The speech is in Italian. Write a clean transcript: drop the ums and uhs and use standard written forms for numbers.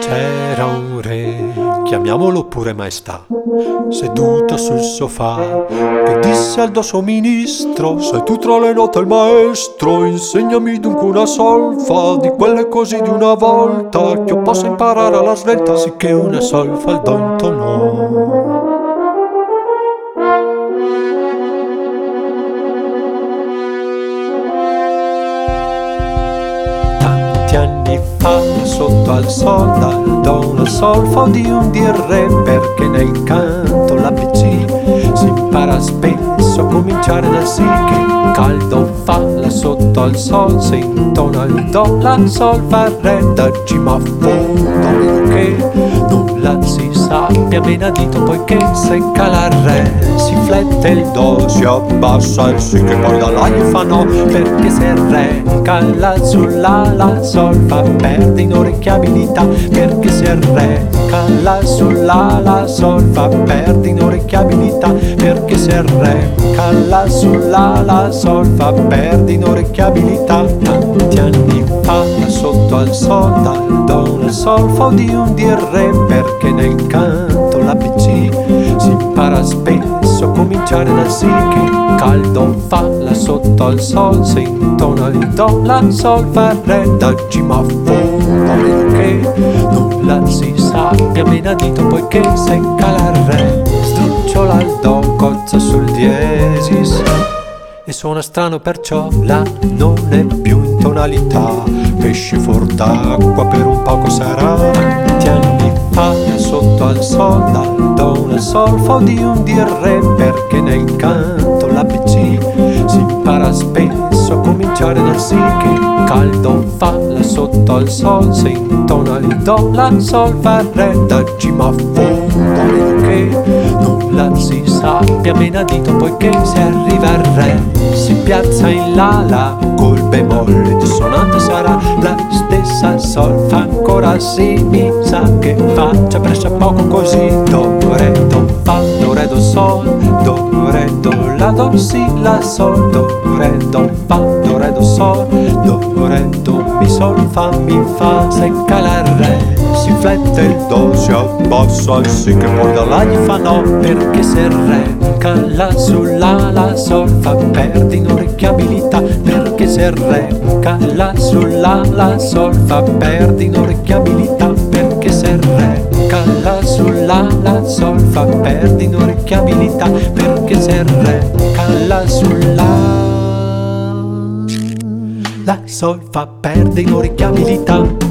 C'era un re, chiamiamolo pure maestà, seduto sul sofà, che disse al suo ministro: sei tu tra le note il maestro, insegnami dunque una solfa, di quelle così di una volta, che io possa imparare alla svelta. Sicché una solfa al do intonò. Anni fa, sotto al sol, dal do una solfa udì un dir re, perché nel canto l'ABC si impara spesso a cominciare dal si, che caldo fa là sotto al sol, se intona il do, la sol fa re, da G ma fondo, meno che nulla si sappia, meno a dito, poiché se cala il re si flette il do, si abbassa il si, che poi da là gli fa no, perché se il re cala sulla la sol fa perde inorecchiabilità, perché se il re cala sulla la sol fa perde inorecchiabilità, perché se il re cala sulla la sol fa perde inorecchiabilità. Tanti anni fa, là sotto al sol, dal do una sol fa udì un dir re, perché nel canto l'ABC si impara spesso a cominciare dal si, che caldo fa là sotto al sol, se intona il do, la sol fa re, da G ma fondo, meno che nulla si sappia, meno a dito, poiché se cala il re sdrucciola il do, cozza sul diesis e suona strano, perciò la non è più in tonalità, pesci fuor d'acqua per un poco sarà. Tanti anni fa, sotto al sol, dal do una sol fa udì un dir re, perché nel canto l'ABC si impara spesso a cominciare dal si, che caldo fa là sotto al sol, se intona il do, la sol fa re, da G ma fondo, meno che nulla si sappia, meno a dito, poiché se arriva il re si piazza in la col bemolle dissonante sarà la stessa sol fa ancora si, mi sa che faccia presso a poco così, do re do fa do re do sol, do re do la do si la sol, do re do fa do re do sol, do re do mi sol fa mi fa, se cala il re si flette il do, si abbassa il si, che poi da là gli fa no, perché se il re cala sulla la sol fa perde inorecchiabilità, perché se il re cala sulla la sol fa perde inorecchiabilità, perché se il re cala sulla la sol fa perde inorecchiabilità, perché se il re cala sulla la sol fa perde inorecchiabilità.